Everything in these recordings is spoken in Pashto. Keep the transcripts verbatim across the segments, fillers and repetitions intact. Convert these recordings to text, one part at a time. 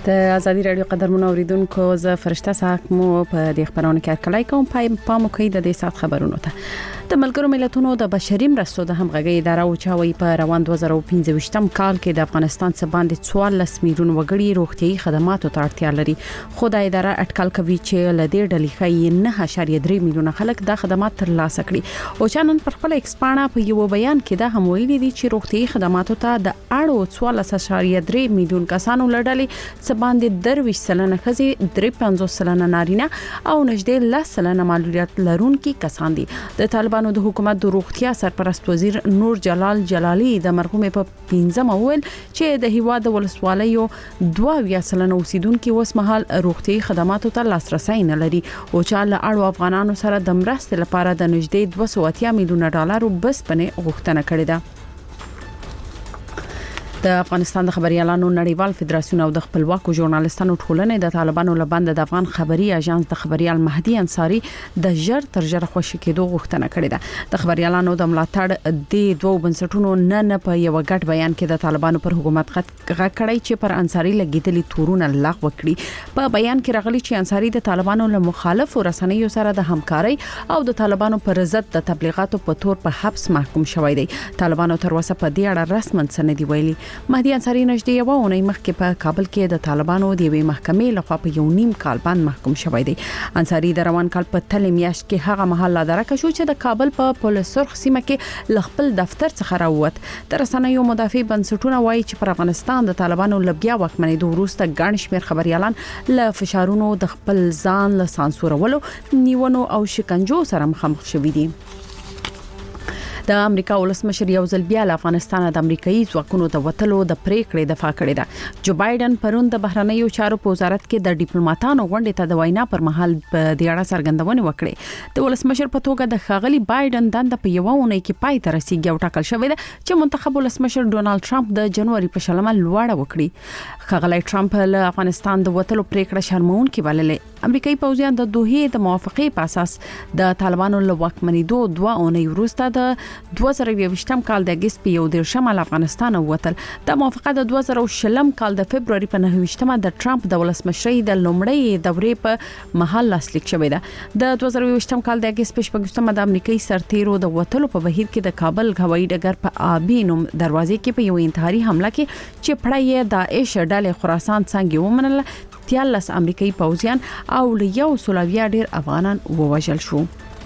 د ازادي رادیو قدرمن اوریدونکو ز فرشته ساک مو په دې خبرونه کې کلای کوم پای پام کوي د دې سات خبرونو ته د ملګرو ملتونو د بشري مرستو د همغږي اداره او چاوي په روان دوه زره پنځه کال کې د افغانستان څخه باندې څوارلس میلیون وګړي روغتيایي خدماتو ته اړتیا لري خو د اداره اټکل کوي چې لدې ډلې خې نه اعشاریه درې میلیون خلک د خدمات ترلاسه کړي او چانن پر خپل ایکسپانا په یو بیان کې دا هم ویلي دي چې روغتيایي خدماتو ته د اړو څوارلس اعشاریه درې میلیون کسانو لړلې باندې درویش سلنه خزي درې پنځوس سلنه نارینه او نږدې لس سلنه معلولیت لرونکي کسان دي د طالبانو د حکومت د روغتیا سرپرست وزیر نور جلال جلالي د مرحوم په پنځم اول چې د هیواد ولسوالیو دوه سلنه اوسیدونکو وسمحال روغتي خدماتو ته لاسرسي نه لري او چې له اړو افغانانو سره د مرستې لپاره د نږدې دوه سوه اتیا میلیونه ډالر بسپنه غوښتنه کړې ده د افغانستان د خبريالانو نړیوال فدراسیون او د خپلواکو ژورنالستانو ټولنې د طالبانو لبند د افغان خبري اژانس د خبريال مهدي انصاری د ژر تر ژره خوشی کېدو غوښتنه کړې ده د خبريالانو د ملاتړ د دوه بنسټونو نه نه په یو غټ بیان کې د طالبانو پر حکومت غږ کړی چې پر انصاری لګیدلي تورونه لغوه کړي په بیان کې راغلي چې انصاری د طالبانو له مخالفو رسنیو سره د همکاري او د طالبانو پر ضد د تبلیغاتو په تور په حبس محکوم شوی دی طالبانو تر اوسه په دې اړه رسمن سند ویلي مهدي انصاری نږدې یو اونۍ مخکې په کابل کې د طالبانو د یوې محکمې لخوا په یو نیم کال باندې محکوم شوی دی انصاری د روان کال په تل میاشت کې هغه محل درک شو چې د کابل په پولیس سرخ سیمه کې خپل دفتر څخه راووت د رسنیو مدافع بنسټونه وایي چې پر افغانستان د طالبانو لبیا وکمنې د وروسته ګڼ شمېر خبريالان له فشارونو د خپل ځان له سانسورولو نیونو او شکنجو سره مخامخ شوي دي د امریکا ولسمشر یو ځل بیا له افغانستان د امریکایي ځواکونو د وټلو د پریکړې دفاع کړې ده جو بایدن پرون د بهرنیو چارو په وزارت کې د ډیپلوماټانو غونډې ته د وینا پر مهال په دې اړه څرګندونه وکړه د ولسمشر په توګه د خاغلی بایدن دند په یو اونۍ کې پای ته رسیدي او ټاکل شوې ده چې منتخب ولسمشر ډونالد ټرمپ د جنوري په شلمه لوړه وکړي خاغلی ټرمپ له افغانستان د وټلو پریکړه شرمونکې بللې امریکایي پوځیان د دوه د موافقې په اساس د طالبانو له واکمنېدو دوه اونۍ وروسته د دوه زره یوویشتم کال د اگست په یو دیرشم افغانستان ووتل د موافقه د دوه زره شلم کال د فبرवरी په نهه د ټرمپ د ولسمشرۍ د لومړۍ دورې په محل لاسلیک شوې ده د دوه زره یوویشتم کال د اگست په شپږم د امریکایي سرتیرو د وټلو په بهیر کې د کابل هوایي ډګر په آبي نوم دروازې کې په یو انتحاري حمله کې چې پړای داعش ډلې خراسان څنګه ومنل تیالس امریکایي پوځیان او یو سولویا ډیر افغانان ووژل شو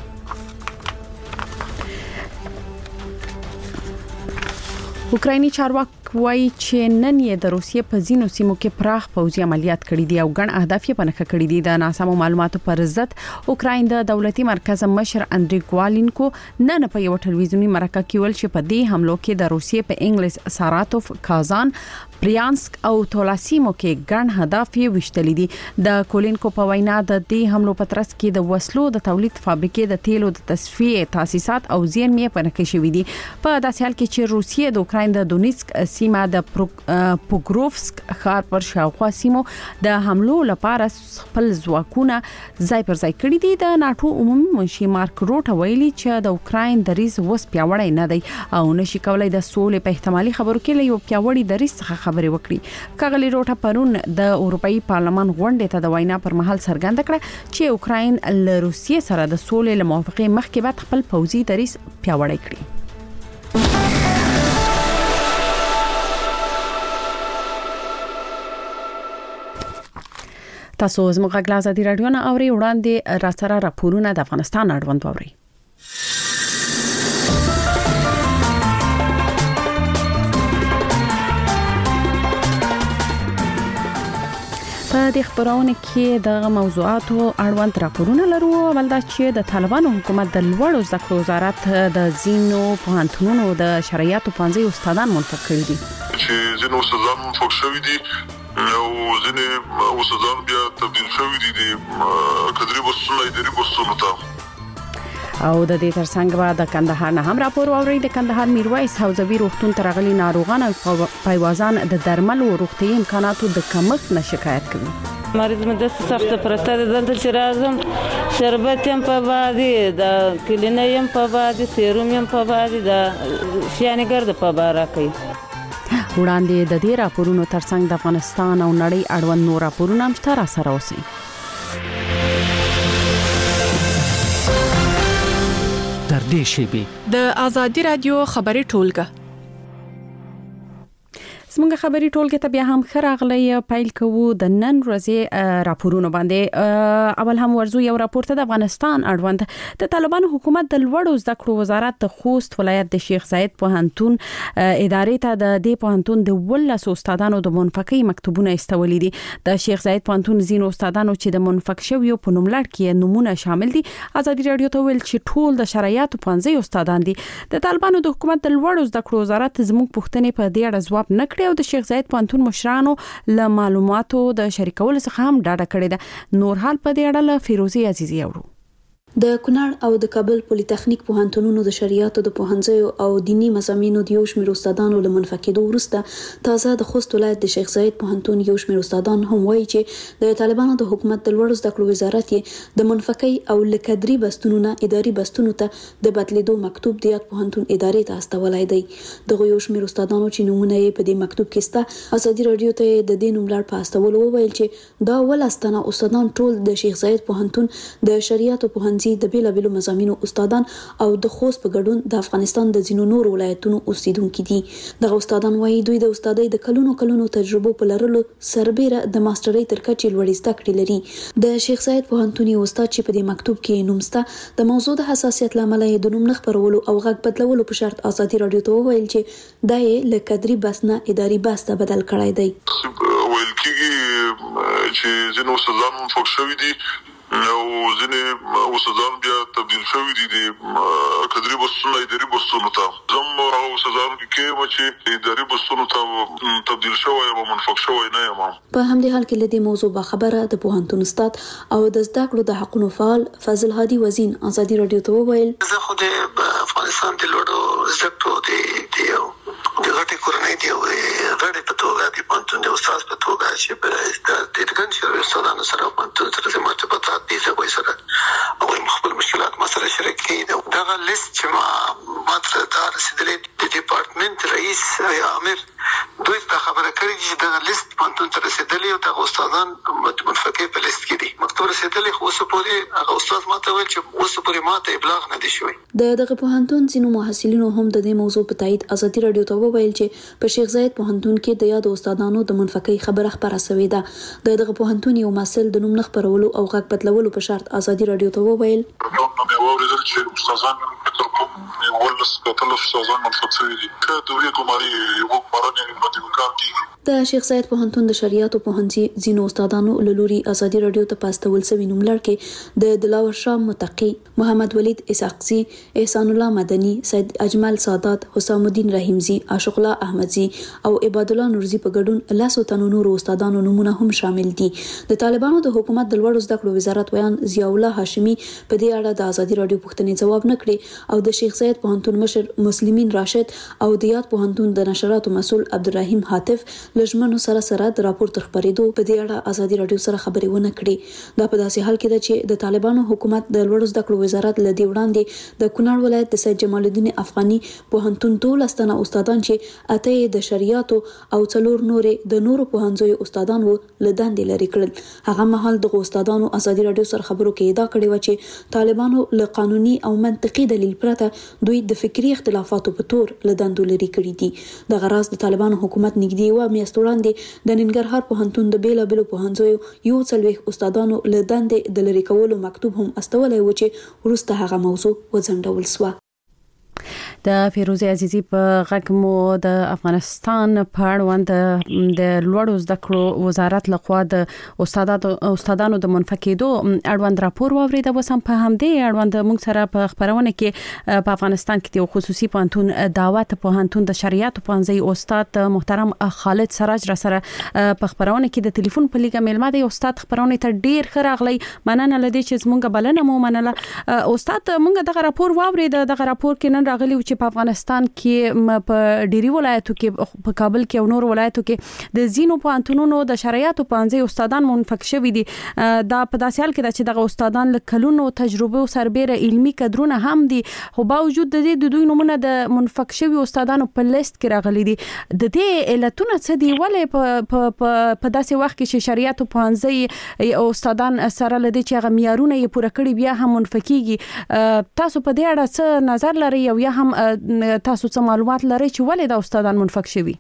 اوکرایني چارواکي وایي چې نن یې د روسیې په ځینو سیمو کې پراخ پوځي عملیات کړي دي او ګڼ اهداف یې پنځه کړي دي د ناسمو معلوماتو پر ضد اوکراین د دولتي مرکز مشر اندري کوالینکو نن په یو ټلویزیونی مرکه کې ویل چې په دې حملو کې د روسیې په انګلیس ساراتوف کازان بریانسک او تولاسیمو کې ګڼ هدف یې وشتلې دي د کولینکو په وینا د دې حملو په ترڅ کې د وسلو د تولید فابریکې د تیلو د تصفیه تاسیسات او زیرمې پنځه شوې دي په داسې حال کې چې روسیې د اوکراین د دونیسک سیمه د پوګروفسک ښار پر شاوخوا سیمو د حملو لپاره خپل ځواکونه ځای پر ځای کړي دي د ناتو عمومي منشي مارک روټ ویلي چې د اوکراین دریځ وس پیاوړی نه دی او نشي کولای د سولې په احتمالي خبرو کې له یو پیاوړي دریځ څخه خبرې وکړي کاغلی روټ پرون د اروپאי پارلمان غونډې ته د وینا پر مهال څرګنده کړه چې اوکراین له روسیې سره د سولې له موافقې مخکې بعد خپل پوځي دریځ پیاوړی کړي تاسو زموږ غږ ازادي رادیو نه اوري وړاندې را سره راپورونه د افغانستان اړوند اوري په دې خبرونه کې د موضوعاتو اړوند راپورونه لرو ول دا چې د طالبانو حکومت د لوړو زده کړو وزارت د زینو پوهنتونونو د شرایطو پنځه استادان منتخب کړي دي چې زینو استادان فوق شوی دي او ځینې استادان بیا تبدیل شوی دي د کډري بوسونو اداري بوسونو ته او د دې ترڅنګ به د کندهار نه هم راپور اوري د کندهار میرویس حوزوي روغتون ترغلي ناروغان او پایوازان د درمل او روغتي امکاناتو د کمښت نه شکایت کوي مریض مې د سخت پرته دلته چې راځم شربت هم په بادي د کلینیم په بادي سیروم هم په بادي د شیانګر د په بارا کوي وړاندې د دې راپورونو ترڅنګ د افغانستان او نړۍ اړوند نور راپورونه هم تر سره اوسي. در دې شیبه د ازادي رادیو خبري ټولګه زموږ خبري ټولګه ته بیا هم خراغلی پایل کوو د نن ورځې راپورونو باندې. اول هم ورزو یو راپور ته د افغانستان اړوند د طالبانو حکومت د لوړو زده کړو وزارت د خوست ولایت د شیخ زاید پوهنتون ادارې ته د دې پوهنتون د ولس استادانو د منفقې مکتوبونه استولې دي. د شیخ زاید پوهنتون زینو استادانو چې د منفق شویو په نوملړ کې نمونه شامل دي ازادي رادیو ته ویل چې ټول د شرایطو پنځه استادان دي. د طالبانو د حکومت د لوړو زده کړو وزارت زموږ پوښتنې په دې اړه ځواب نه کړی او د شیخ زاید پوهنتون مشرانو له معلوماتو د شریکولو څخه هم ډاډه کړی ده. نور حال په دې اړه له فیروزي عزیزی اورو. د کونړ او د کابل پولی تخنیک پوهنتونونو د شریعتو د پوهنځیو او دینی مضامینو د یو شمېر استادانو له منفقېدو وروسته تازه د خوست ولایت د شیخ زاید پوهنتون یو شمېر استادان هم وایي چې د طالبانو د حکومت د لوړو زده کړو وزارت یې د منفقې او لکدري بستونونو اداري بستونو ته د بدلیدو مکتوب د یاد پوهنتون ادارې ته استولای دی. دغه یو شمېر استادانو چې نمونه یې په دې مکتوب کې سته ازادي رادیو ته د دې نوملړ په استولو وویل چې دا ولستانه استادان ټول د شیخ زاید پوهنتون د شریعتو پوهنځي د بیلابیلو مضامینو استادان او د خوست په ګډون د افغانستان د ځینو نور ولایتونو اوسیدونکو دي. دغه استادان وایي دوی د استادۍ د کلونو کلونو تجربو په لرلو سربېره د ماسترۍ تر کچې لوړې زده کړې لري. د شیخ زاید پوهنتون یو استاد چې په دې مکتوب کې نوم سته د موضوع د حساسیت لامل یې د نوم نه خپرولو او غږ بدلولو په شرط ازادي رادیو ته وویل چې دا یې له کدري بس نه اداري بس ته بدل کړی دی. ویل کېږي چې ځینو استادان منفق شوي دي او ځینې استادان بیا تبدیل شوي دي د کدري بسونو اداري بسونو ته. زم هغه استادانو کې کوم چې اداري بسونو ته تبدیل شوی او منفق شوی نه یم. په همدې حال کې لدې موضوع با خبره د پوهنتون استاد او د زده کړو د حقونو فعال فضل هادي وزین ازادي رادیو ته وویل زه خو د افغانستان د لوړو زده کړو د دیو د غټي کورنۍ دی او غړي په توګه د پوهنتون د استاد په توګه چې په د دګن شوی استادانو سره پوهنتون سره د مرتبطات دي زه سره او خپل مشکلات ما سره شریک کړي. دا لیست چې ما ماته دا رسیدلې د ډپارټمنټ رئیس یا امیر دوی ته خبره کړې چې دا لیست پوهنتون ته رسیدلې او د استادان منفقې په لیست کې دي. مکتوب رسیدلې خو اوس پورې هغه استاد ماته ویل چې اوس پورې ماته ابلاغ نه دي شوی. د دغه پوهنتون ځینو محصلینو هم د دې موضوع په تایید ازادي رادیو ته وویل چې په شیخ زاید پوهنتون کې د یاد استادانو د منفقې خبره خبره شوې ده. د دغه پوهنتون یو مسل د نوم نه خپرولو او غږ بدلولو په شرط ازادي رادیو ته وویل نو مې واورېدل چې استادان تر کوم ولس کتل استادان منفق شوي دي که دوی کوماري یو مارنه په کار کې. د شیخ زاید پوهنتون د شریعتو پوهنځي ځینو استادانو له لوري ازادي رادیو ته پاستول سوي نوملړ کې د دلاور شاه متقی، محمد ولید اسحاقزي، احسان الله مدني، سید اجمل سادات، حسام الدین رحیمزي، عاشق الله احمدزي او عباد الله نورزي په ګډون لاسو تنو نور استادانو نمونه هم شامل دي. د طالبانو د حکومت د لوړو زده کړو وزارت ویان ضیاء الله هاشمي په دې اړه د ازادي رادیو پوښتنې جواب نه کړی او د شیخ زاید پوهنتون مشر مسلمین راشد او د یاد پوهنتون د نشراتو مسؤل عبدالرحیم حاتف لجمنو سره سره د راپور تر خبرېدو په دې اړه ازادي رادیو سره خبرې ونه کړې. دا په داسې حال کې ده چې د طالبانو حکومت د لوړو زده کړو وزارت له دې وړاندې د کونړ ولایت د سید جمال الدین افغاني پوهنتون ټول استانه استادان چې اته د شریعت او څلور نورې د نورو پوهنځیو استادان وو لداندې لري کړل. هغه مهال د استادانو ازادي رادیو سره خبرو کې ادعا کړې و چې طالبانو له قانوني او منطقي دلیل پرته دوی د فکری اختلافاتو په تور لداندو لري کړی دي. د غراس د طالبانو حکومت نږدې و میاشت وړاندې د ننګرهار پوهنتون د بیلابیلو پوهنځیو یو څلوېښت استادانو له دندې د لرې کولو مکتوب هم استولی و چې وروسته هغه موضوع وځنډول شوه. د فیروزي عزیزی په غږ مو د افغانستان په اړوند د لوړو زده کړو وزارت لخوا د استادانو استادانو د منفقېدو اړوند راپور واورید. اوس هم په همدې اړوند موږ سره په خبرونه کې په افغانستان کې د خصوصي پوهنتون دعوت پوهنتون د شریعت پوهنځي استاد محترم خالد سراج را سره په خبرونه کې د ټلیفون په لیګه ملما دی. استاد خبرونه ته ډیر ښه راغلی، مننه لدې چې زموږ بلنه مو منله. استاد موږ دغه راپور واورید. دغه راپور کې نن راغلی چې چې په افغانستان کې په ډيري ولایتو کې په کابل کې او نور ولایتو کې د زینو پوهنتونونو د شرایطو پانځه استادان منفک شوي دي دا په داسې حال کې دا چې دغه استادان له کلونو تجربه او سربېره علمي کدرونه هم دي خو باوجود د دې د دوی نمونه د منفک شوي استادانو په لیست کې راغلي دي د دې علتونه څه دي ولې په په داسې وخت کې چې شریعت په پانځه او استادان سره لدی چې هغه معیارونه یې پوره کړی بیا هم منفکیږي تاسو په دې اړه څه نظر لرئ او یا هم تاسو څه معلومات لرئ چې ولې د استادان منفک شوي؟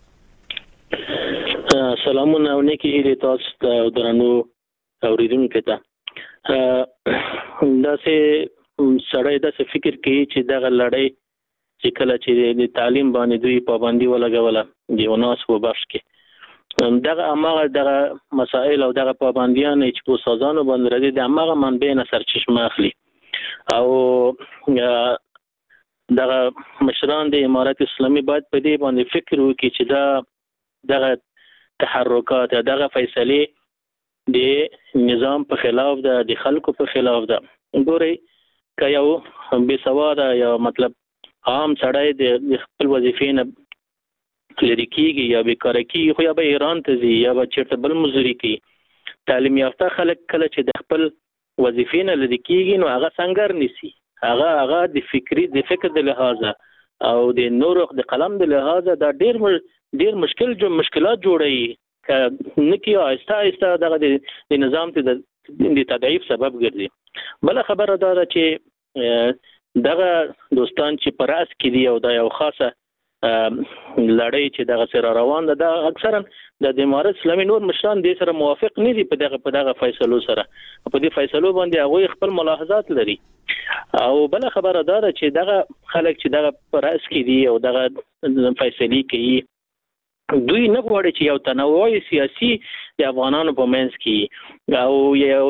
سلامونه او نیکی هیلې تاسو ته درنو اوریدونکو ته دا سه سړی دا څه فکر کوي چې دغه لړۍ چې کله چې د تعلیم باندې دوی پابندي ولګوله د وناس په بخش کې دغه اماغه دغه مسائل او دغه پابندیان چې په سازانو باندې راځي د اماغه منبع نه سرچشمه اخلي او دغه مشران د امارت اسلامي باید په دې باندې فکر وکړي چې دا دغه تحرکات دغه فیصله د نظام په خلاف ده د خلکو په خلاف ده ګوري که یو بے سواده یا مطلب عام سړی د خپل وظیفې نه لري کیږي یا بیکاره کیږي خو یا به ایران ته ځي یا به چیرته بل مزدوري کوي تعلیم یافته خلک کله چې د خپل وظیفې نه لري کیږي نو هغه څنګه نیسي هغه هغه د فکری د فکر د لحاظه او د نورو د قلم د لحاظه دا ډیر ډیر مشکل جو مشکلات جوړوي ک نکي آهسته آهسته دغه د نظام ته د تضعیف سبب ګرځي بل خبره دا ده چې دغه دوستان چې پر اس کې دی او دا یو خاصه لړۍ چې دغه سره روان ده دا اکثرا د امارت اسلامي نور مشران دې سره موافق نه دي په دغه په دغه فیصلو سره په دې فیصلو باندې هغه خپل ملاحظات لري او بل خبره دا ده چې دغه خلک چې دغه پر اس کې دي او دغه فیصلې کوي دوی نه غواړي چې یو تنوع سیاسي د افغانانو په منځ کې او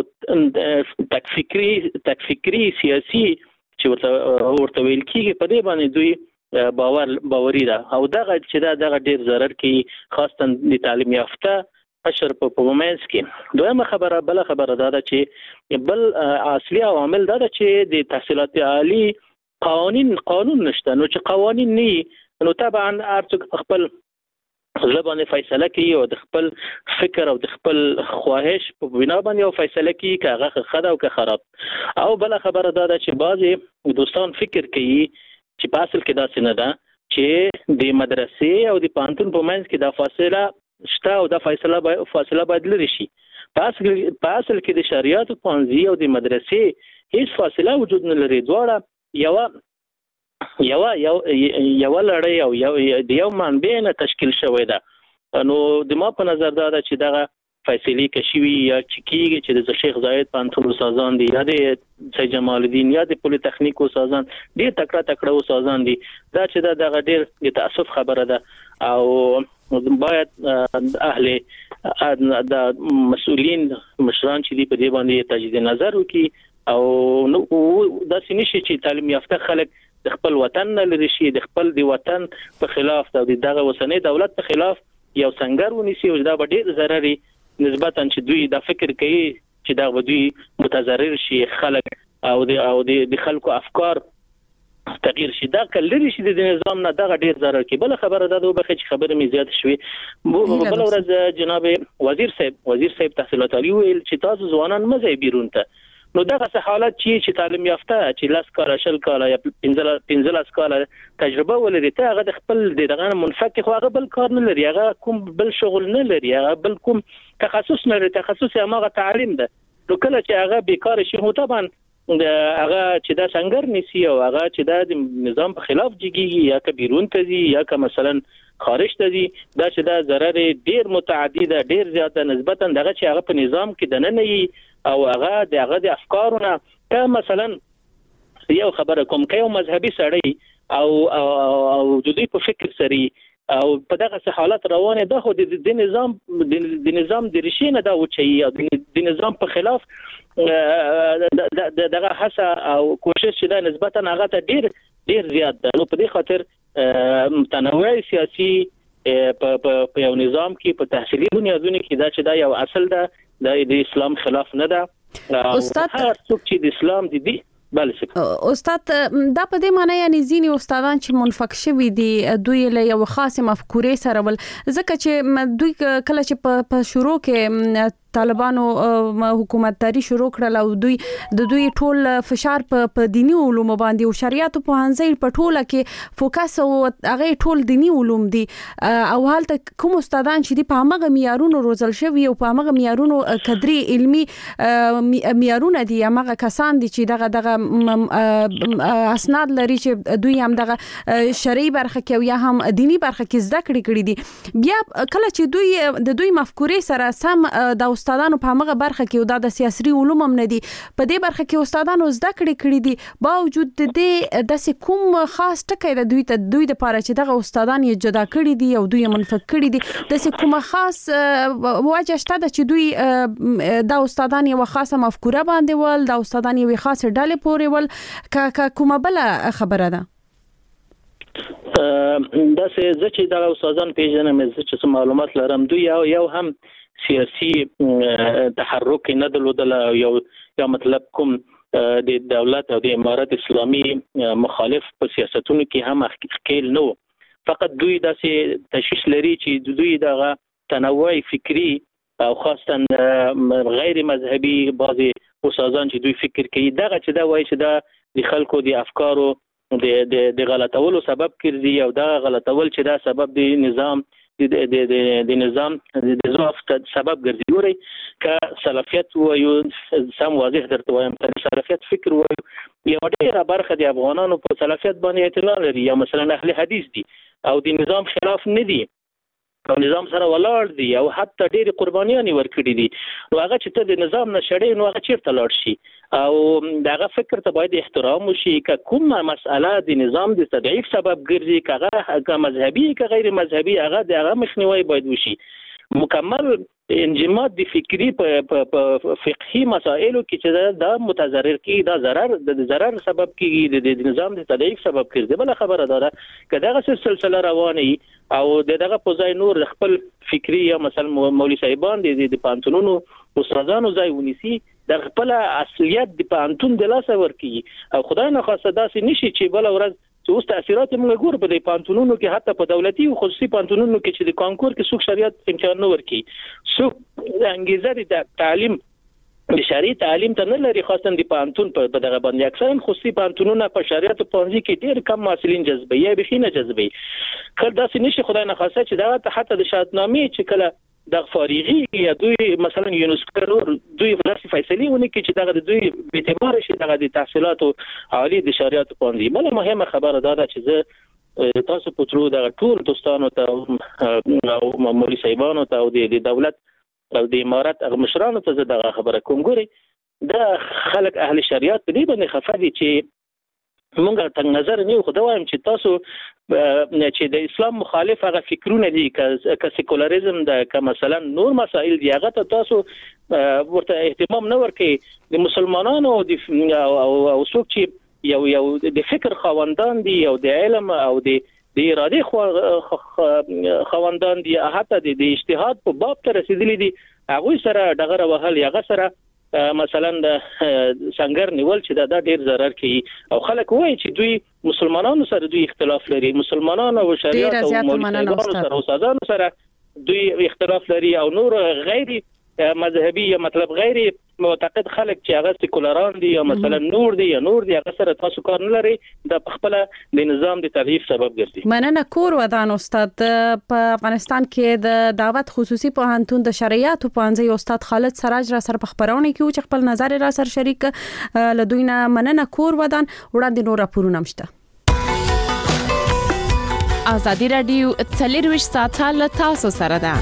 یو تکفیری تکفیری سیاسي چې ورته ورته ویل کېږي په دې باندې دوی باور باوري ده او دغه چې دا دغه ډیر ضرر کوي خاصه د تعلیم یافته اشر په پومنس کې دویمه خبره بل خبره ده چې بل اصلي عوامل ده چې د تحصیلات عالی قوانین قانون نشته نو چې قوانین نه نو طبعا ارڅ خپل ځبانه فیصله کوي او د خپل فکر او د خپل خواهش په بنا باندې یو فیصله کوي کاغه خدا او که خراب او بل خبره ده چې بعضي دوستان فکر کوي چې په اصل کې دا څه نه ده چې د مدرسې او د پانتون په منځ کې دا فاصله شته او دا فاصله باید فاصله باید لري شي په اصل په اصل کې د شریعت پانځي او د مدرسې هیڅ فاصله وجود نه لري دواړه یو یو یو یو لړۍ او یو د یو منبع نه تشکیل شوی ده نو د ما په نظر دا چې دغه فیصلې کشوي یا چې کیږي چې د شیخ زاید پانتون استادان دي یا د سید جمال الدین یا د پولی تخنیک استادان ډیر تکړه تکړه استادان دي دا چې دا د ډیر د تاسف خبره ده او باید اهل د مسؤلین مشران چې دی په دې باندې تجدید نظر وکړي او نو دا سنشي چې تعلیم یافته خلک د خپل وطن نه لري شي د خپل دی وطن په خلاف د دغه وسنۍ دولت په خلاف یو څنګه ونیسي او دا ډیر ضرري نسبتا چې دوی دا فکر کوي چې دا دوی متضرر شي خلک او د او د خلکو افکار تغییر شي دا کلري شي د نظام نه دا ډیر ضرر کوي بل خبره ده دوه بخښ خبره می زیات شوي بل ورځ جناب وزیر صاحب وزیر صاحب تحصیلات عالی ویل چې تاسو ځوانان مزه بیرون ته نو دغه حالت چې چې تعلیم یافته چې لاس کار شل کال یا پنځل پنځل کال تجربه ولري ته هغه د خپل دغه منفک خو هغه بل کار نه لري هغه کوم بل شغل نه لري هغه بل کوم تخصص نه لري تخصص هغه تعلیم ده نو کله چې هغه بیکار شي هو طبعا هغه چې دا څنګه نسی او هغه چې دا د نظام په خلاف جګیږي یا که بیرون ته ځي یا که مثلا خارج ته ځي دا چې دا ضرر ډیر متعدد ډیر زیاته نسبتا دغه چې هغه په نظام کې د نه او هغه د هغه د افکارونه که مثلا یو خبره کوم که یو مذهبي سړی او او د دې په فکر سری او په دغه حالت روانه ده خو د نظام د نظام د ریښې نه دا وچي او د نظام په خلاف دغه هڅه او کوشش چې دا نسبتا هغه ته ډیر ډیر زیات ده نو په دې خاطر تنوع سیاسي په یو نظام کې په تحصیلي بنیادونو کې دا چې دا یو اصل ده د اسلام خلاف نه ده استاد هر څوک چې د اسلام د دي بله استاد دا په دې معنی یعنی ځینی استادان چې منفک شوي دي دوی له یو خاصه مفکورې سره ول ځکه چې دوی کله چې په شروع کې طالبانو حکومتداري شروع کړل او دوی د دوی ټول فشار په دینی علوم باندې او شریعت په هنځي په ټوله کې فوکس او هغه ټول دینی علوم دي او حالت کوم استادان چې په هغه معیارونو روزل شوی او په هغه معیارونو قدري علمي معیارونه دي هغه کسان دي چې دغه دغه اسناد لري چې دوی هم دغه شرعي برخه کې یا هم دینی برخه کې زده کړې کړې دي بیا کله چې دوی د دوی مفکورې سره سم د استادانو په هغه برخه کې د سیاسي علوم هم نه دي په دې برخه کې استادانو زده کړې کړې دي باوجود د دې د کوم خاص ټکی د دوی ته دوی د پاره چې دغه استادان یې جدا کړي دي او دوی منفک کړي دي د کوم خاص وجه شته چې دوی د استادان یو خاصه مفکوره باندې ول د استادان یو خاصه ډلې پورې ول کا کومه بل خبره ده دا څه چې د استادان پیژنم چې معلومات لرم دوی یو یو هم سیاسي تحرک نه درلودل یو یا مطلب کوم د دولت او د امارت اسلامي مخالف په سیاستونو کې هم ښکیل نه فقط دوی داسې تشویش لري چې دوی دغه تنوع فکری او خاصه غیر مذهبي بعضي استادان چې دوی فکر کوي دغه چې دا وایي چې دا د خلکو د افکارو د د غلطولو سبب ګرځي او دا غلطول چې دا سبب دی نظام د د د نظام د ضعف سبب ګرځي ګوري ک سلفیت وایو سم واضح درته وایم سلفیت فکر وایو یو ډېر برخه د افغانانو په سلفیت باندې اعتراض لري یا مثلا اهل حدیث دي او د نظام خلاف نه دي او نظام سره ولاړ دي او حتی ډېری قربانيان ورکړي دي نو هغه چې ته د نظام نشړې نو هغه چیرته لاړ شي او داغه فکر ته باید احترام وشي ک کومه مسأله د نظام د تضعیف سبب ګرځي کغه ک مذهبي ک غیر مذهبي هغه دغه مخنیوي باید وشي مکمل انجماد د فکری په فقهي مسائلو کې چې دا متضرر کی دا ضرر د ضرر سبب کیږي د نظام د تضعیف سبب کیږي بل خبره ده چې دغه سلسله روانه او دغه په ځای نور خپل فکری یا مثلا مولوی صاحبان د پانتونونو استادانو ځای ونیسي د خپل اصلیت د پانتون د لاس ورکی او خدای نه خواسته داسې نشي چې بل ورځ چې اوس تاثیرات موږ ګور په دې پانتونونو کې حتی په دولتي او خصوصي پانتونونو کې چې د کانکور کې څوک شریعت امتحان نه ورکي څوک انګیزه د تعلیم د شریعت تعلیم ته نه لري خاصه د پانتون په دغه باندې اکثرا خصوصي پانتونونه په شریعت پوهنځي کې ډېر کم محصلین جذبي یا بخینه جذبي کله داسې نشي خدای نه خواسته چې دا حتی د شهادتنامې چې کله د فارغي یا دوی مثلا یونسکو دوی ولسی فیصله ونی کې چې دغه دوی به اعتبار شي دغه د تحصیلات عالی د شریعت پوهنځي بل مهمه خبره ده چې زه تاسو په ترو د ټول دوستانو ته او مولوی صاحبانو ته او د دولت او د امارت هغه مشرانو ته زه دغه خبره کوم ګوري دا خلک اهل شریعت په دې باندې خفه دي چې مونږ ته نظر نه خو دا وایم چې تاسو چې د اسلام مخالف هغه فکرونه دي ک سیکولریزم د ک مثلا نور مسائل دی هغه ته تاسو ورته اهتمام نه ورکړي د مسلمانانو د او څوک چې یو یو د فکر خواندان دي او د علم او د د اراده خواندان دي حتی د اجتهاد په باب ته رسیدلي دي هغه سره دغه وهل هغه سره مثلا د څنګه نیول چې دا ډیر ضرر کوي او خلک وایي چې دوی مسلمانانو سره دوی اختلاف لري مسلمانانو او شریعت او مولویانو سره استادانو سره دوی اختلاف لري او نور غیر مذهبي یا مطلب غیر معتقد خلک چې هغه سیکولران دي یا مثلا نور دي یا نور دي هغه سره تاسو کار نه لري د خپل د نظام د تضعیف سبب ګرځي مننه کور ودان استاد په افغانستان کې د دعوت خصوصي پوهنتون د شریعت او پوهنځي استاد خالد سراج را سره په خبرونه کې چې خپل نظر را سره شریک لدوینه مننه کور ودان وړاندې نور راپورونه مشته ازادي رادیو څلرویشت ساعته له تاسو سره ده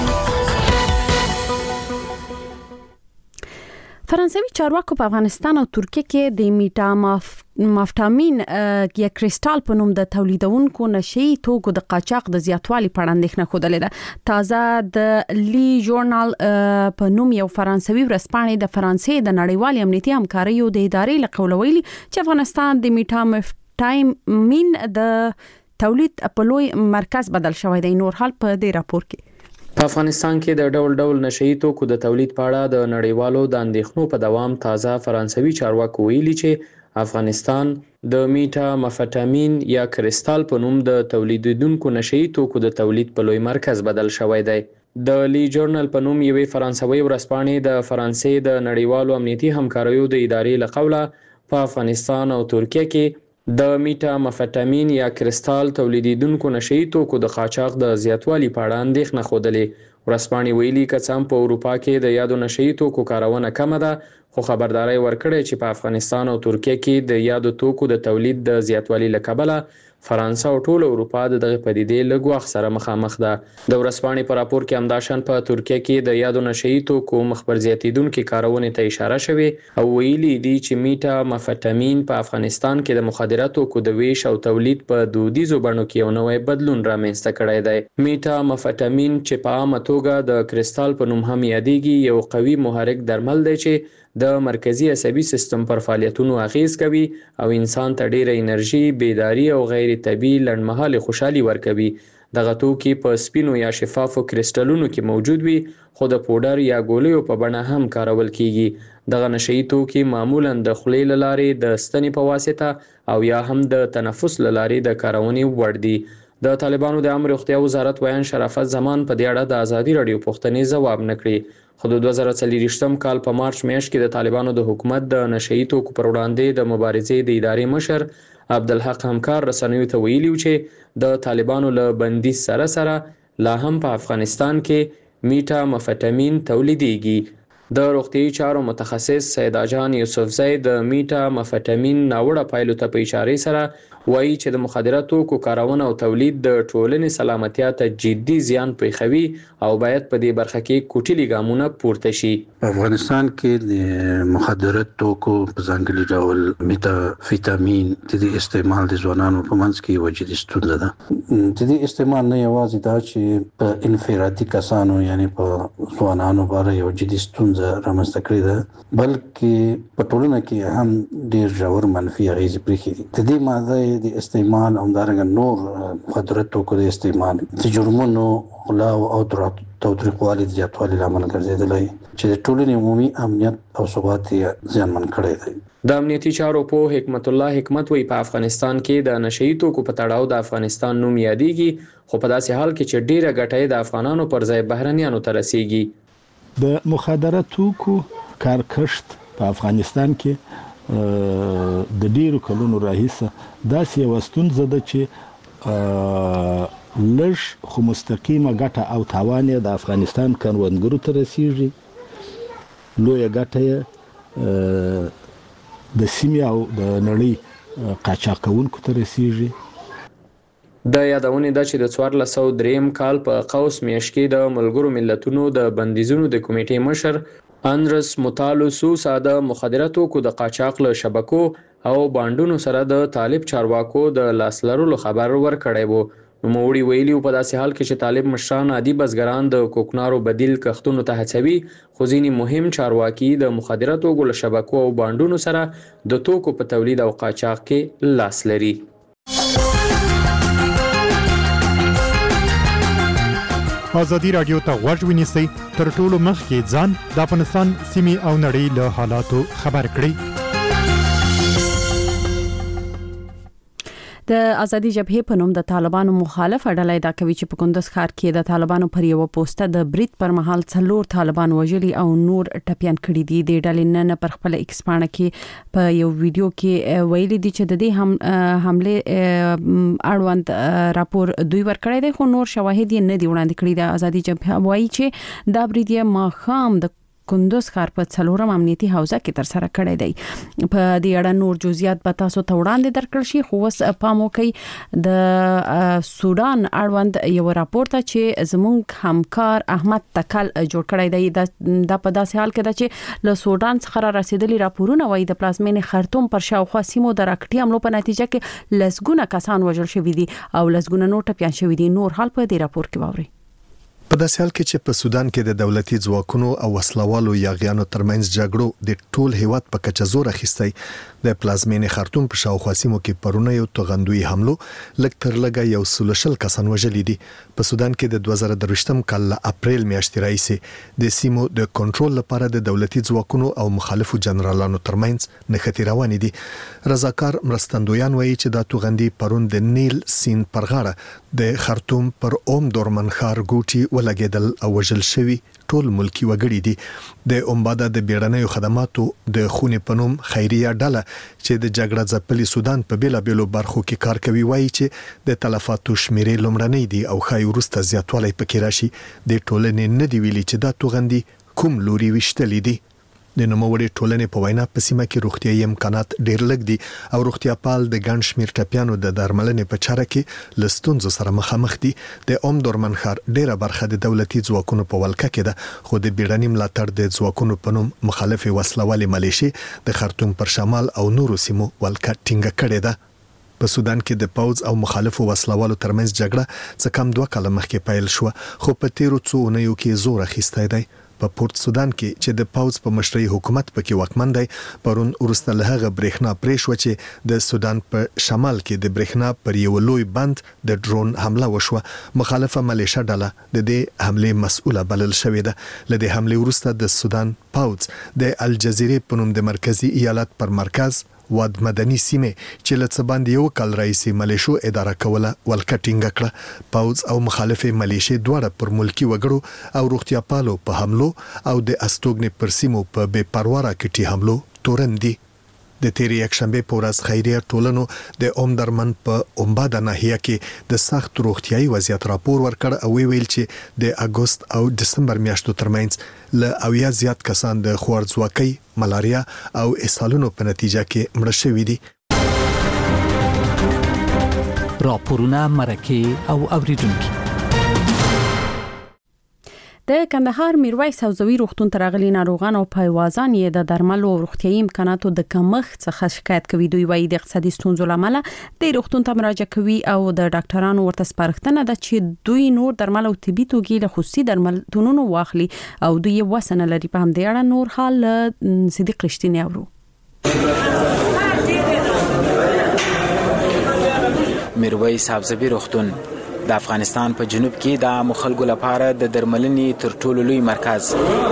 فرانسوي چارواکو په افغانستان او ترکیه کې د میټامافټامین یا کریسټال په نوم د تولیدونکو نشي توکو د قاچاق د زیاتوالي په اړه اندېښنه خوده ده تازه د لی ژورنال په نوم یو فرانسوي ورځپاڼه د فرانسې د نړیوال امنیتي همکاریو د ادارې لقول ویلي چې افغانستان د میټامافټامین د تولید په لوی مرکز بدل شوی دی نور حال په دې راپور کې په افغانستان کې د ډول ډول نشئی توکو د تولید په اړه د نړیوالو د اندېښنو په دوام تازه فرانسوي چارواکو ویلي چې افغانستان د میټا مفټامین یا کریستال په نوم د تولیدونکو نشئی توکو د تولید په لوی مرکز بدل شوی دی. د لی جورنال په نوم یوې فرانسوي ورځپاڼې د فرانسې د نړیوالو امنیتي همکاریو د ادارې له قوله په افغانستان او ترکیه کې د میټا مفټامین یا کریستال تولیدونکو نشئی توکو د قاچاق د زیاتوالي په اړه اندېښنه ښودلې. ورځپاڼې ویلي که څه هم په اروپا کې د یادو نشئی توکو کارونه کمه ده، خو خبرداري ورکړې چې په افغانستان او ترکیه کې د یادو توکو د تولید د زیاتوالي له کبله فرانسه او ټول اروپا د دغه پدیدې له ګواښ سره مخامخ ده. د ورځپاڼې په راپور کې همداشان په ترکیه کې د یادو نشئی توکو مخبر زیاتیدونکو کارونې ته اشاره شوې او ویلي دي چې میټا مفټامین په افغانستان کې د مخدره توکو د ویش او تولید په دودیزو بڼو کې یو نوی بدلون رامنځته کړی دی. میټا مفټامین چې په عامه توګه د کریستال په نوم هم یادېږي یو قوي محرک درمل دی چې د مرکزی عصبي سیستم پر فعالیتونو اغیز کوي او انسان ته ډیره انرژي، بیداری او غیر طبیعي لنډمهاله خوشحالي ورکوي. دغه توکي په سپینو یا شفافو کریسټالونو کې موجود وي، خو د پودر یا ګولیو په بڼه هم کارول کیږي. دغه نشئی توکي معمولا د خولې له لارې، د ستنې په واسطه او یا هم د تنفس له لارې د کارونې وړ دي. د طالبانو د عامه روغتیا وزارت ویان شرافت زمان په دې اړه د ازادي رادیو پوښتنې ځواب نه کړی، خو د دوه زره څلوېښتم کال په مارچ میاشت کې د طالبانو د حکومت د نشئی توکو پر وړاندې د مبارزې د ادارې مشر عبدالحق همکار رسنیو ته ویلي چې د طالبانو له بندیز سره سره لا هم په افغانستان کې میټا مفټامین تولیدېږي. د روغتیايي چارو متخصص سید اجان یوسفزی د میټا مفټامین ناوړه پایلو ته په اشاره سره وایي چې د مخدره توکو کارونه او تولید د ټولنې سلامتیا ته جدي زیان پېښوي او باید په دې برخه کې کوټلي ګامونه پورته شي. په افغانستان کې د مخدره توکو په ځانګړي ډول میټافیټامین د دې استعمال د ځوانانو په منځ کې یوه جدي ستونزه ده. د دې استعمال نه یوازې دا چې په انفرادي کسانو یعنی په ځوانانو باندې یو جدي ستونزه رامنځته کړې ده، بلکې په ټولنه کې هم ډېر ژور منفي اغېزې پرېښې دي. د دې ماده د استعمال او همدارنګه نور مخدره توکو د استعمال د جرمونو، غلاو او تاوتریخوالي د زیاتوالي لامل ګرځېدلی چې د ټولنې عمومي امنیت او ثبات یې زیانمن کړی دی. د امنیتي چارو په حکمت الله حکمت وی په افغانستان کې د نشئی توکو په تړاو د افغانستان نوم یادېږي، خو په داسې حال کې چې ډیره ګټه د افغانانو پر ځای بهرنیانو ته رسیږي. د مخدره توکو کارکشت په افغانستان کې د ډیرو کلونو راهیسه داسې یو ستونزه ده چې لږ خو مستقیمه ګټه او تاوان د افغانستان کروندګرو ته رسیږي، لویه ګټه یې د سیمې او د نړۍ قاچاق کوونکو ته رسیږي. د یادونې ده چې د څوارلس سوه دریم کال په قوس میاشت کې د ملګرو ملتونو د بندیزونو د کمیټې مشر اندرس موتالو سوسا د مخدره توکو د قاچاق له شبکو او بانډونو سره د طالب چارواکو د لاس لرلو خبر ورکړی وو. نوموړي ویلي په داسې حال کې چې طالب مشران عادي بزګران د کوکنارو بدیل کښتونو ته هڅوي، خو ځینې مهم چارواکي د مخدره توکو له شبکو او بانډونو سره د توکو په تولید او قاچاق کې لاس لري. ازادي رادیو ته غوږ ونیسئ، تر ټولو مخکې ځان د افغانستان سیمې او نړۍ له حالاتو خبر کړئ. د ازادي جبهې په نوم د طالبانو مخالف ډلې دا کوي چې په کندز ښار کې د طالبانو پر یو پوسټه د برید پر مهال څلور طالبان وژلي او نور ټپيان کړي دي. د ډلې نن پر خپل ایکس پاڼه کې په یو ویډیو کې ویلي دي چې د دې هم حمله اړوند راپور دوی ورکړی دی، خو نور شواهد یې نه دي وړاندې کړي. د ازادي جبهه وایي چې دا برید یې ماښام د کندز ښار په څلورم امنیتي حوزه کې تر سره کړی دی. په دې اړه نور جزئیات به تاسو ته وړاندې درکړل شي، خو اوس پام وکړئ د سودان اړوند یو راپور ته چې زموږ همکار احمد تکل جوړ کړی دی. دا په داسې حال کې ده چې له سودان څخه را رسیدلي راپورونه وایي د پلازمینې خرطوم پر شاوخوا سیمو د راکټي حملو په نتیجه کې لسګونه کسان وژل شوي دي او لسګونه نور ټپیان شوي دي. نور حال په دې راپور کې واورئ. په داسې حال کې چې په سودان کې د دولتي ځواکونو او وسلوالو یاغیانو ترمنځ جګړو د ټول هیواد په کچه زور اخیستی د پلازمینې خرطوم په شاوخوا سیمو کې پرونه یو توغندوی حملو لږ تر لږه یو سلوشل کسان وژلي دي. په سودان کې د دوه زره درویشتم کال له اپریل میاشتې راهیسې د سیمو د کنټرول لپاره د دولتي ځواکونو او مخالفو جنرالانو ترمنځ نښتې روانې دي. رضاکار مرستندویان وایي چې دا توغندي پرون د نیل سیند پر غاړه د خرطوم پر اوم دورمن ښار ګوټي ولګېدل او وژل شوي ټول ملکی وګړي دي. د اومبادا د بیړنیو خدماتو د خونې پنوم خیریه ډله چې د جګړه ځپلي سودان په بیلابېلو برخو کې کار کوي وایي چې د تلفاتو شمیرې لومړنۍ دي او ښایي وروسته زیاتوالی پکې راشي. د ټولنې نه دی ویلي چې دا توغندي کوم لوري ویشتلي دي. د نوموړي ټولنې په وینا په سیمه کې روغتیايي امکانات ډېر لږ دي او روغتیاپال د ګڼ شمېر ټپیانو د درملنې په چاره کې له ستونزو سره مخامخ دي. د اوم دورمن ښار ډېره برخه د دولتي ځواکونو په ولکه کې ده، خو د بیړني ملاتړ د ځواکونو په نوم مخالفې وسلوالې ملیشې د خرطوم پر شمال او نورو سیمو ولکه ټینګه کړې ده. په سودان کې د پوځ او مخالفو وسلوالو ترمنځ جګړه څه کم دوه کاله مخکې پیل شو، خو په تیرو څو اونیو کې زور اخیستی دی. په پورت سودان کې چې د پاوز په مشرۍ حکومت پکې واکمن دی، پرون وروسته له هغه برېښنا پرې شوه چې د سودان په شمال کې د برېښنا پر یو لوی بند د ډرون حمله وشوه. مخالفه ملیشه ډله د دې حملې مسؤله بلل شوې ده. له دې حملې وروسته د سودان پاوز د الجزیرې په نوم د مرکزی ایالت پر مرکز واد مدني سیمه چې له څه باندې یو کال راځي ملیشو اداره کوله ولکه ټینګه کړه. پاوز او مخالفه ملیشې دواړه پر ملکی وګړو او روغتیاپالو په حملو او د استوګنې پر سیمو په بے پروا راکټي حملو تورن دي. د تیری یکشنبه په ورځ خیریه ټولنو د اوم درمن په اومبادا ناحیه کې د سخت روغتیايي وضعیت راپور ورکړ او ویل چې د اگست او دسمبر میاشتو ترمنځ له اویا زیات کسان د خوارځواکۍ، ملاریا او اسهالونو په نتیجه کې مړه شوي دي. راپورونه مرکه او اوریدونکو د کندهار میرویس حوزوي روغتون ترغلي ناروغان او پایوازان یې د درملو او روغتيایي امکاناتو د کمښت څخه شکایت کوي. دوی وايي د اقتصادي ستونزو لامل د روغتون ته مراجعه کوي او د ډاکټرانو ورته سپارښتنه ده چې دوی نور درمل او طبي توکي له خصوصي درملتونونو واخلي او دوی وسنه لري. په همدې اړه نور حال صدیق رښتینی اورو. میرویس حوزوي روغتون د افغانستان په جنوب کې د عامو خلکو لپاره د درملنې تر ټولو لوی مرکز.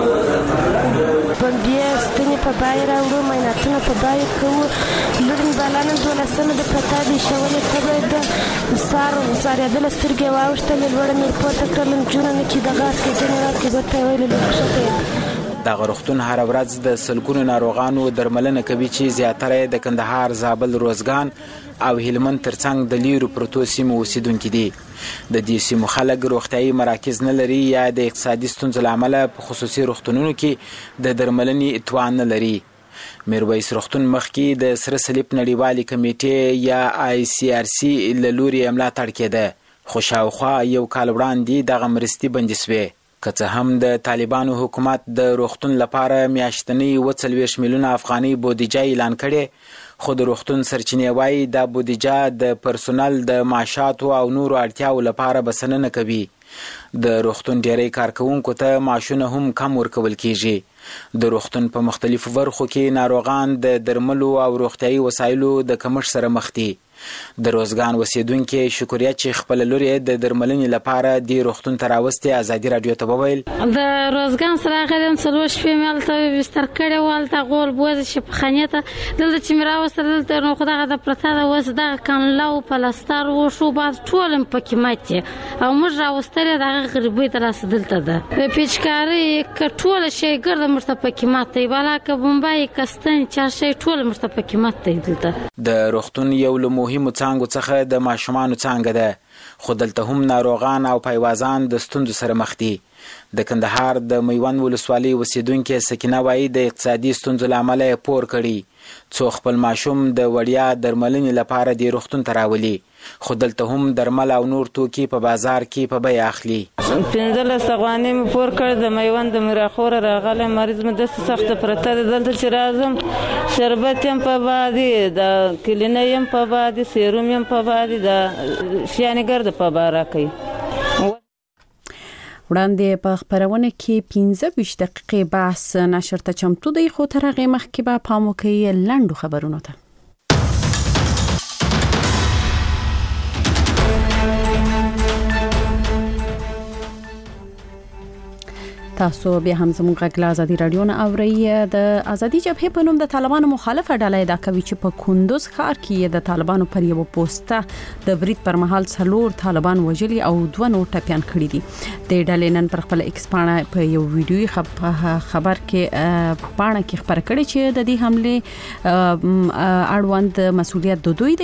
بیا ستنې په بای راوړو، معایناتونه په بای کوو. لور مې بالا نن دولسمه د پرته د ایښولې تبه د سار څارېدله، سترګې واوښتلې، لوړه مې پورته کړل، نجونه مې چې د غاز کې ځینې راکړې ورته یې ویلې لږ ښه. دغه روغتون هره ورځ د سلګونو ناروغانو درملنه کوي چې زیاتره د کندهار، زابل، روزګان او هلمند ترڅنګ د لیرو پروتو سیمو اوسیدونکي دي. د دې سیمو خلک روغتیایي مراکز نه لري یا د اقتصادي ستونزو له امله په خصوصي روغتونونو کې د درملنې توان نه لري. میرویس روغتون مخکې د سره صلیب نړیوالې کمیټې یا آی سی آر سی له لوري ملاتړ کېده، خو شاوخوا یو کال وړاندې دغه مرستې بندې شوې. که څه هم د طالبانو حکومت د روغتون لپاره میاشتنی اووه څلوېښت میلیونه افغانۍ بودیجه اعلان کړې، خو د روغتون سرچینې وایي دا بودیجه د پرسونل د معاشاتو او نورو اړتیاو لپاره بسنه نه کوي. د روغتون ډیری کارکوونکو ته معاشونه هم کم ورکول کیږي. د روغتون په مختلفو برخو کې ناروغان د درملو او روغتیایي وسایلو د کمښت سره مخ دي. د روزګان اوسیدونکي شکریا چې خپل لور یې د درملنې لپاره د روغتون ته راوستې ازادي رادیو ته وویل د روزګان سره غلم څلور شپې مې هلته بستر کړی و، هلته غول بوز چې په خانې ته دلته چې مې راوستل دلته نو خو دغه د پرته ده، اوس دغه کانله و پلستر و شوبات ټول مې پکې مات دي او موږ راوستلې دغه غریبۍ ته لاسه دلته ده. پیچکارۍ که ټوله شی ګرده موږ ته پکې مات دی، بالا که بمبای که ستن چارشی ټوله موږ ته پکې مات دی. دلته د روغتون یو له مهمو څانګو څخه د ماشومانو څانګه ده، خو دلته هم ناروغان او پایوازان د ستونزو سره مخ دي. د کندهار د میوند ولسوالۍ اوسیدونکې سکینه وایي د اقتصادي ستونزو له امله یې پور کړي، څو خپل ماشوم د وړیا درملنې لپاره د روغتون ته راولي، خو دلته هم درمل او نور توکي په بازار کې په بیه اخلي. پنځلس افغانۍ مې پور کړ، د میوند د میراخوره راغلی مریض مې داسې سخته پرته ده، دلته چې راځم شربت یم په بادي، د کلینه یم په بادي، سیروم یم په بادي، د شیانې ګرده په باره کوي. وړاندې په خبرونه کې پنځه ویشت دقیقې بحث نشر ته چمتو دی، خو تر هغه مخکې به پام وکړئ لاندو خبرونو ته. تاسو بیا هم زموږ غږ له ازادي رادیو نه اورئ. د ازادي جبهې په نوم د طالبانو مخالفه ډله دا کوي چې په کندوز ښار کې د طالبانو پر یو پوسټه د برید پر مهال څلور طالبان وژلي او دوه نور ټپيان کړي دي. د ډلې نن پر خپل ایکس پاڼه په یو ویډیوي خبر کې پاڼه کې خبر کړي چې د دې حمله اړوند مسؤلیت د دوی